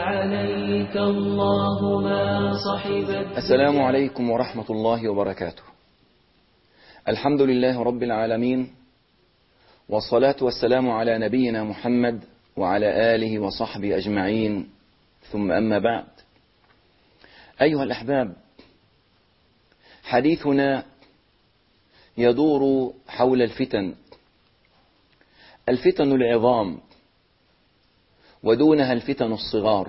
عليك الله ما صحبت. السلام عليكم ورحمة الله وبركاته. الحمد لله رب العالمين، والصلاة والسلام على نبينا محمد وعلى آله وصحبه أجمعين، ثم أما بعد. أيها الأحباب، حديثنا يدور حول الفتن العظام، ودونها الفتن الصغار.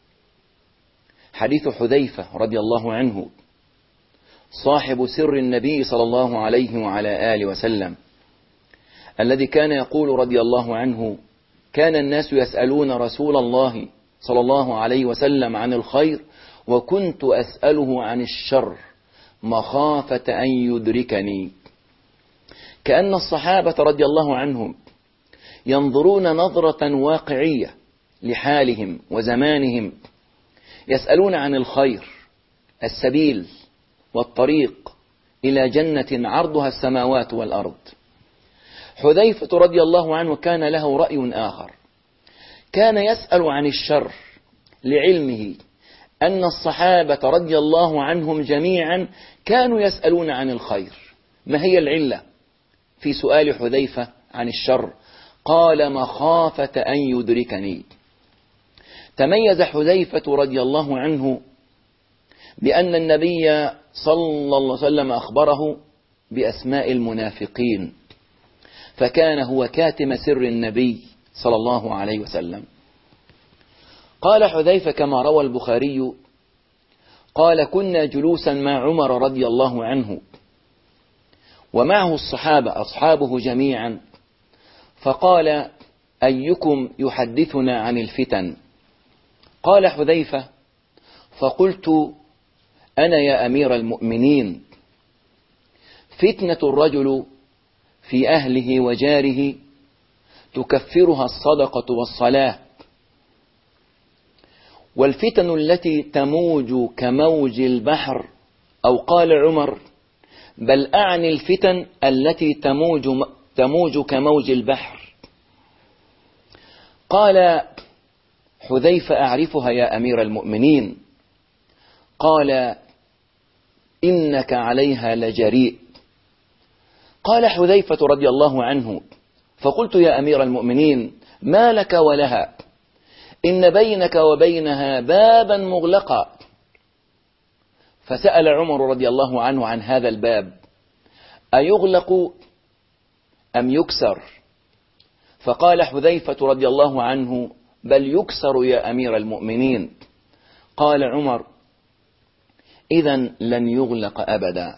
حديث حذيفة رضي الله عنه صاحب سر النبي صلى الله عليه وعلى آله وسلم، الذي كان يقول رضي الله عنه: كان الناس يسألون رسول الله صلى الله عليه وسلم عن الخير، وكنت أسأله عن الشر مخافة أن يدركني. كأن الصحابة رضي الله عنهم ينظرون نظرة واقعية لحالهم وزمانهم، يسألون عن الخير، السبيل والطريق إلى جنة عرضها السماوات والأرض. حذيفة رضي الله عنه كان له رأي آخر، كان يسأل عن الشر لعلمه أن الصحابة رضي الله عنهم جميعا كانوا يسألون عن الخير. ما هي العلة في سؤال حذيفة عن الشر؟ قال: مخافة أن يدركني. تميز حذيفة رضي الله عنه بأن النبي صلى الله عليه وسلم أخبره بأسماء المنافقين، فكان هو كاتم سر النبي صلى الله عليه وسلم. قال حذيفة كما روى البخاري قال: كنا جلوسا مع عمر رضي الله عنه ومعه الصحابة أصحابه جميعا، فقال: أيكم يحدثنا عن الفتن؟ قال حذيفة: فقلت: أنا يا أمير المؤمنين. فتنة الرجل في أهله وجاره تكفرها الصدقة والصلاة، والفتن التي تموج كموج البحر، أو قال عمر: بل أعني الفتن التي تموج كموج البحر. قال حذيفة: أعرفها يا أمير المؤمنين. قال: إنك عليها لجريء. قال حذيفة رضي الله عنه: فقلت: يا أمير المؤمنين، ما لك ولها؟ إن بينك وبينها بابا مغلقا. فسأل عمر رضي الله عنه عن هذا الباب: أيغلق أم يكسر؟ فقال حذيفة رضي الله عنه: بل يكسر يا أمير المؤمنين. قال عمر: إذن لن يغلق أبدا.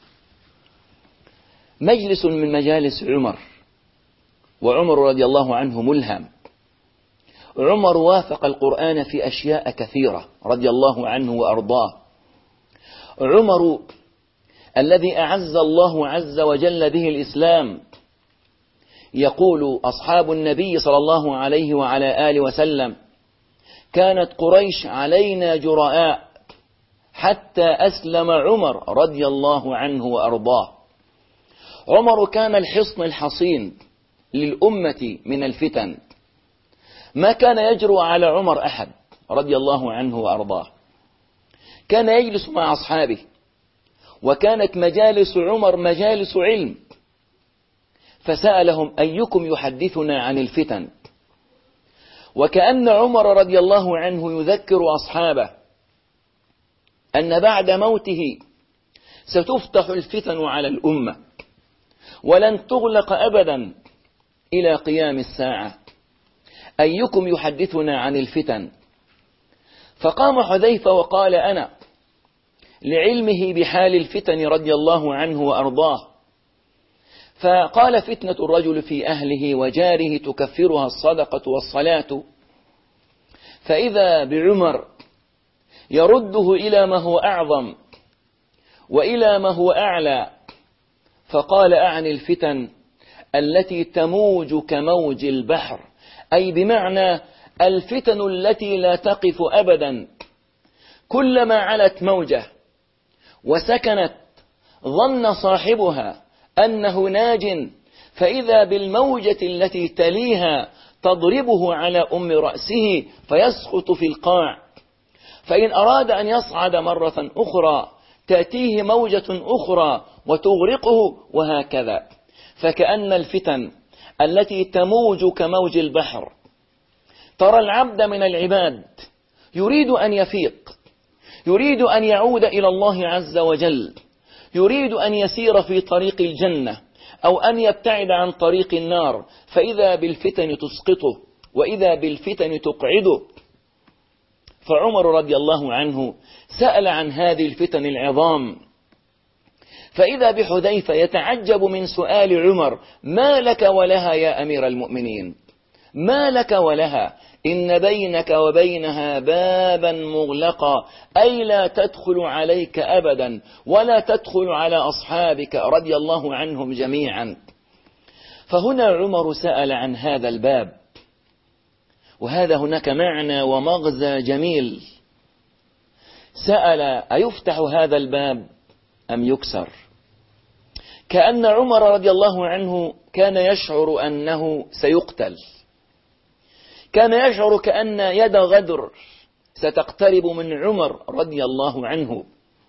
مجلس من مجالس عمر، وعمر رضي الله عنه ملهم. عمر وافق القرآن في أشياء كثيرة رضي الله عنه وأرضاه. عمر الذي أعز الله عز وجل به الإسلام، يقول أصحاب النبي صلى الله عليه وعلى آله وسلم: كانت قريش علينا جراء حتى أسلم عمر رضي الله عنه وأرضاه. عمر كان الحصن الحصين للأمة من الفتن، ما كان يجرؤ على عمر أحد رضي الله عنه وأرضاه. كان يجلس مع أصحابه، وكانت مجالس عمر مجالس علم، فسألهم: أيكم يحدثنا عن الفتن؟ وكأن عمر رضي الله عنه يذكر أصحابه أن بعد موته ستفتح الفتن على الأمة، ولن تغلق أبدا إلى قيام الساعة. أيكم يحدثنا عن الفتن؟ فقام حذيفة وقال: أنا، لعلمه بحال الفتن رضي الله عنه وأرضاه. فقال: فتنة الرجل في أهله وجاره تكفرها الصدقة والصلاة. فإذا بعمر يرده إلى ما هو أعظم وإلى ما هو أعلى، فقال: أعني الفتن التي تموج كموج البحر، أي بمعنى الفتن التي لا تقف أبدا، كلما علت موجة وسكنت ظن صاحبها أنه ناج، فإذا بالموجة التي تليها تضربه على رأسه فيسقط في القاع، فإن أراد أن يصعد مرة أخرى تأتيه موجة أخرى وتغرقه، وهكذا. فكأن الفتن التي تموج كموج البحر ترى العبد من العباد يريد أن يفيق، يريد أن يعود إلى الله عز وجل، يريد أن يسير في طريق الجنة أو أن يبتعد عن طريق النار، فإذا بالفتن تسقطه وإذا بالفتن تقعده. فعمر رضي الله عنه سأل عن هذه الفتن العظام، فإذا بحذيفة يتعجب من سؤال عمر: ما لك ولها يا أمير المؤمنين؟ ما لك ولها؟ إن بينك وبينها بابا مغلقا، أي لا تدخل عليك أبدا ولا تدخل على أصحابك رضي الله عنهم جميعا. فهنا عمر سأل عن هذا الباب، وهذا هناك معنى ومغزى جميل. سأل: أيفتح هذا الباب أم يكسر؟ كأن عمر رضي الله عنه كان يشعر أنه سيقتل، كان يشعر كأن يد غدر ستقترب من عمر رضي الله عنه.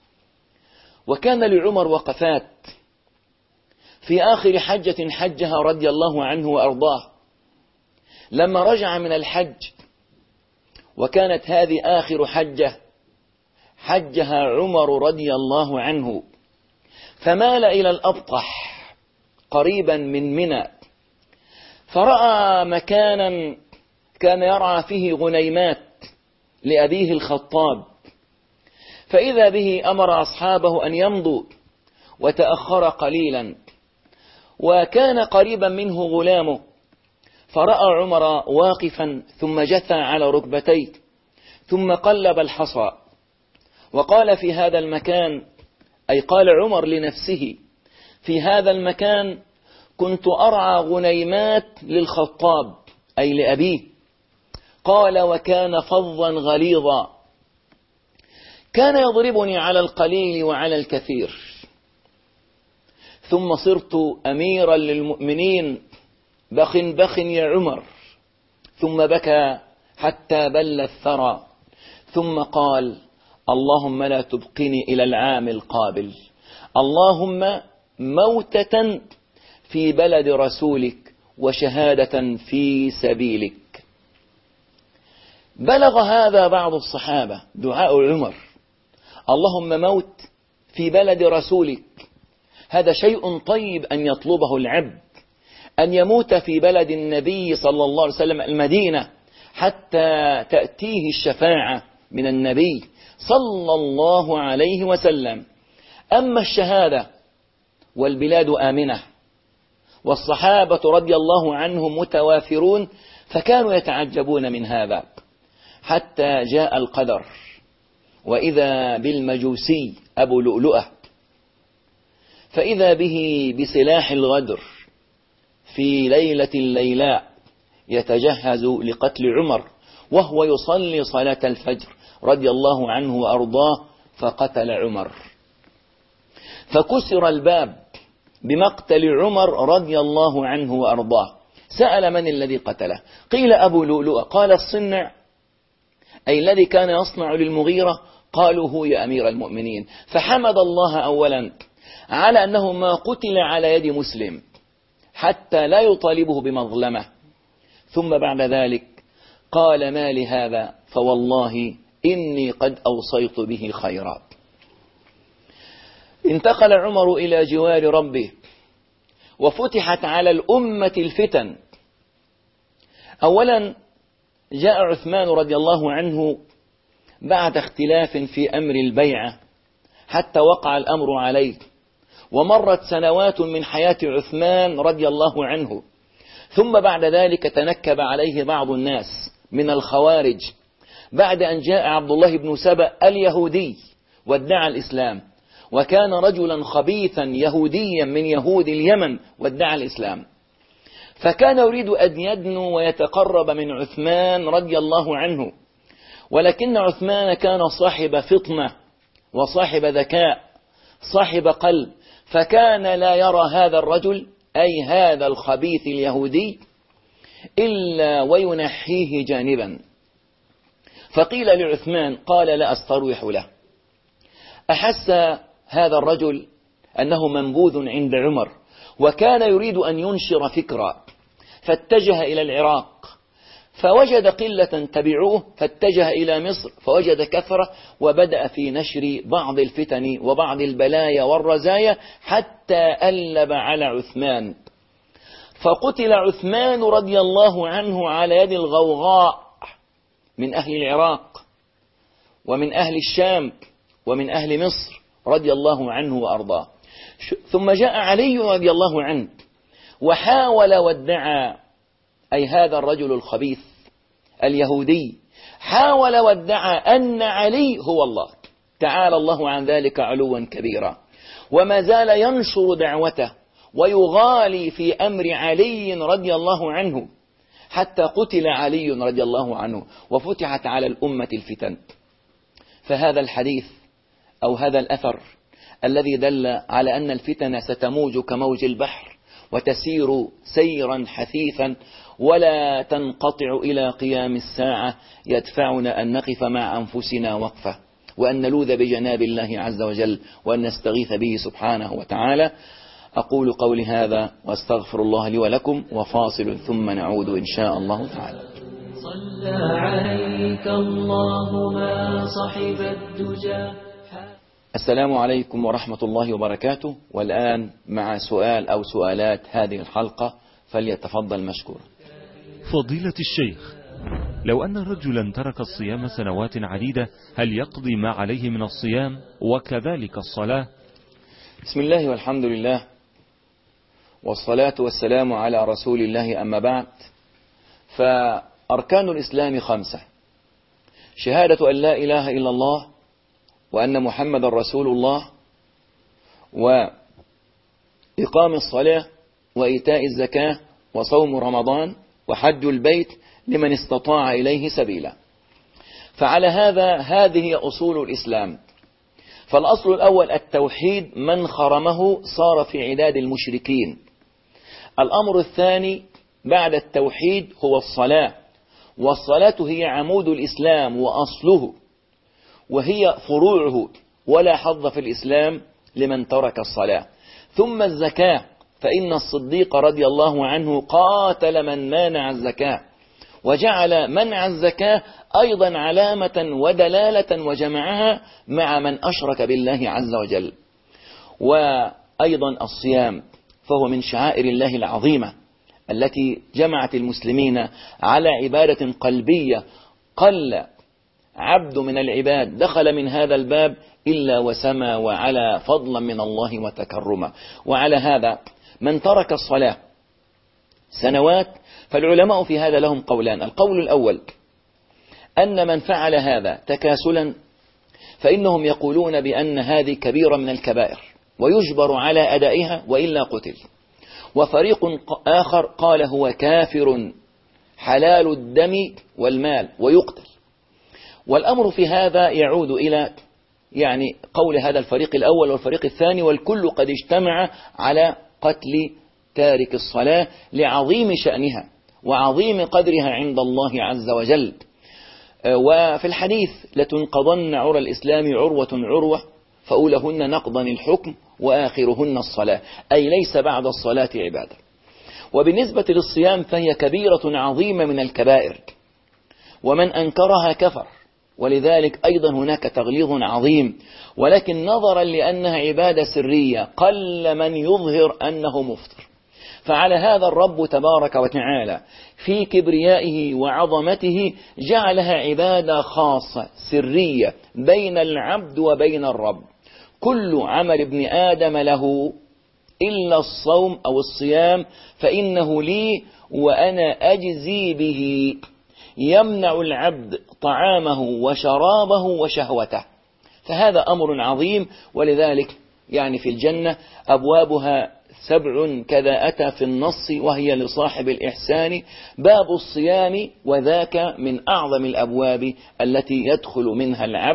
وكان لعمر وقفات في آخر حجة حجها رضي الله عنه وأرضاه، لما رجع من الحج وكانت هذه آخر حجة حجها عمر رضي الله عنه، فمال إلى الأبطح قريبا من منى، فرأى مكانا كان يرعى فيه غنيمات لأبيه الخطاب، فإذا به أمر أصحابه أن يمضوا وتأخر قليلا، وكان قريبا منه غلامه، فرأى عمر واقفا ثم جثى على ركبتيه ثم قلب الحصى وقال: في هذا المكان، أي قال عمر لنفسه: في هذا المكان كنت أرعى غنيمات للخطاب، أي لأبيه. قال: وكان فظا غليظا، كان يضربني على القليل وعلى الكثير، ثم صرت أميرا للمؤمنين، بخ بخ يا عمر. ثم بكى حتى بل الثرى، ثم قال: اللهم لا تبقني إلى العام القابل، اللهم موتة في بلد رسولك وشهادة في سبيلك. بلغ هذا بعض الصحابة دعاء عمر: اللهم موت في بلد رسولك. هذا شيء طيب أن يطلبه العبد، أن يموت في بلد النبي صلى الله عليه وسلم المدينة، حتى تأتيه الشفاعة من النبي صلى الله عليه وسلم. أما الشهادة والبلاد آمنة والصحابة رضي الله عنهم متوافرون، فكانوا يتعجبون من هذا، حتى جاء القدر، وإذا بالمجوسي أبو لؤلؤة، فإذا به بسلاح الغدر في ليلة الليلاء يتجهز لقتل عمر وهو يصلي صلاة الفجر رضي الله عنه وأرضاه، فقتل عمر. فكسر الباب بمقتل عمر رضي الله عنه وأرضاه. سأل: من الذي قتله؟ قيل: أبو لؤلؤة. قال: الصنع، أي الذي كان يصنع للمغيرة؟ قالوا: هو يا أمير المؤمنين. فحمد الله أولا على أنه ما قتل على يد مسلم حتى لا يطالبه بمظلمة، ثم بعد ذلك قال: ما لهذا؟ فوالله إني قد أوصيت به خيرا. انتقل عمر إلى جوار ربه، وفتحت على الأمة الفتن. أولا جاء عثمان رضي الله عنه بعد اختلاف في أمر البيعة حتى وقع الأمر عليه، ومرت سنوات من حياة عثمان رضي الله عنه، ثم بعد ذلك تنكب عليه بعض الناس من الخوارج بعد أن جاء عبد الله بن سبأ اليهودي وادعى الإسلام، وكان رجلا خبيثا يهوديا من يهود اليمن وادعى الإسلام، فكان يريد أن يدنو ويتقرب من عثمان رضي الله عنه، ولكن عثمان كان صاحب فطنة وصاحب ذكاء صاحب قلب، فكان لا يرى هذا الرجل أي هذا الخبيث اليهودي إلا وينحيه جانبا. فقيل لعثمان قال لا أستروح له. أحس هذا الرجل أنه منبوذ عند عمر، وكان يريد أن ينشر فكرة، فاتجه إلى العراق فوجد قلة تبعوه، فاتجه إلى مصر فوجد كثرة، وبدأ في نشر بعض الفتن وبعض البلايا والرزايا حتى ألب على عثمان. فقتل عثمان رضي الله عنه على يد الغوغاء من أهل العراق ومن أهل الشام ومن أهل مصر رضي الله عنه وأرضاه. ثم جاء علي رضي الله عنه وحاول وادعى، أي هذا الرجل الخبيث اليهودي حاول وادعى أن علي هو الله، تعالى الله عن ذلك علوا كبيرا، وما زال ينشر دعوته ويغالي في أمر علي رضي الله عنه حتى قتل علي رضي الله عنه وفتحت على الأمة الفتن. فهذا الحديث أو هذا الأثر الذي دل على أن الفتن ستموج كموج البحر وتسير سيرا حثيثا ولا تنقطع إلى قيام الساعة، يدفعنا أن نقف مع أنفسنا وقفة، وأن نلوذ بجناب الله عز وجل، وأن نستغيث به سبحانه وتعالى. أقول قولي هذا وأستغفر الله لي ولكم، وفاصل ثم نعود إن شاء الله تعالى. صلى عليك الله ما صحب الدجى. السلام عليكم ورحمة الله وبركاته. والآن مع سؤال أو سؤالات هذه الحلقة، فليتفضل مشكورا. فضيلة الشيخ، لو أن رجلا ترك الصيام سنوات عديدة، هل يقضي ما عليه من الصيام وكذلك الصلاة؟ بسم الله والحمد لله والصلاة والسلام على رسول الله، أما بعد. فأركان الإسلام 5: شهادة أن لا إله إلا الله وأن محمد رسول الله، وإقام الصلاة، وإيتاء الزكاة، وصوم رمضان، وحج البيت لمن استطاع إليه سبيلا. فعلى هذه أصول الإسلام. فالأصل الأول التوحيد، من خرمه صار في عداد المشركين. الأمر الثاني بعد التوحيد هو الصلاة، والصلاة هي عمود الإسلام وأصله، وهي فروعه، ولا حظ في الإسلام لمن ترك الصلاة. ثم الزكاة، فإن الصديق رضي الله عنه قاتل من مانع الزكاة، وجعل منع الزكاة أيضا علامة ودلالة وجمعها مع من أشرك بالله عز وجل. وأيضا الصيام، فهو من شعائر الله العظيمة التي جمعت المسلمين على عبادة قلبية قل عبد من العباد دخل من هذا الباب إلا وسمى وعلى فضلا من الله وتكرما. وعلى هذا من ترك الصلاة سنوات، فالعلماء في هذا لهم قولان. القول الأول أن من فعل هذا تكاسلا فإنهم يقولون بأن هذه كبيرة من الكبائر ويجبر على أدائها وإلا قتل. وفريق آخر قال هو كافر حلال الدم والمال ويقتل. والأمر في هذا يعود إلى قول هذا الفريق الأول والفريق الثاني، والكل قد اجتمع على قتل تارك الصلاة لعظيم شأنها وعظيم قدرها عند الله عز وجل. وفي الحديث لتنقضن عرى الإسلام عروة عروة، فأولهن نقضا الحكم وآخرهن الصلاة، أي ليس بعد الصلاة عبادة. وبالنسبة للصيام فهي كبيرة عظيمة من الكبائر، ومن أنكرها كفر، ولذلك أيضا هناك تغليظ عظيم. ولكن نظرا لأنها عبادة سرية قل من يظهر أنه مفطر. فعلى هذا الرب تبارك وتعالى في كبريائه وعظمته جعلها عبادة خاصة سرية بين العبد وبين الرب. كل عمل ابن آدم له إلا الصوم أو الصيام فإنه لي وأنا أجزي به، يمنع العبد طعامه وشرابه وشهوته. فهذا أمر عظيم. ولذلك في الجنة أبوابها 7 كذا أتى في النص، وهي لصاحب الإحسان باب الصيام، وذاك من أعظم الأبواب التي يدخل منها العبد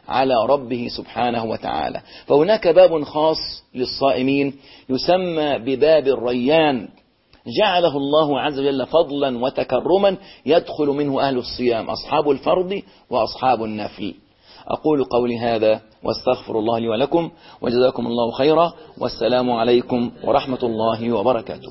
على ربه سبحانه وتعالى. فهناك باب خاص للصائمين يسمى بباب الريان، جعله الله عز وجل فضلا وتكرما يدخل منه أهل الصيام، أصحاب الفرض وأصحاب النفل. أقول قولي هذا واستغفر الله لي ولكم، وجزاكم الله خيرا، والسلام عليكم ورحمة الله وبركاته.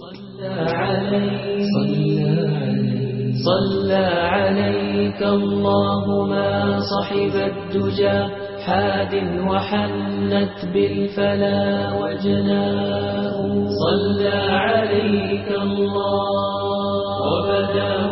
صلى عليك الله ما صحب الدجى حاد وحنت بالفلا وجناه. صلى عليك الله وبدا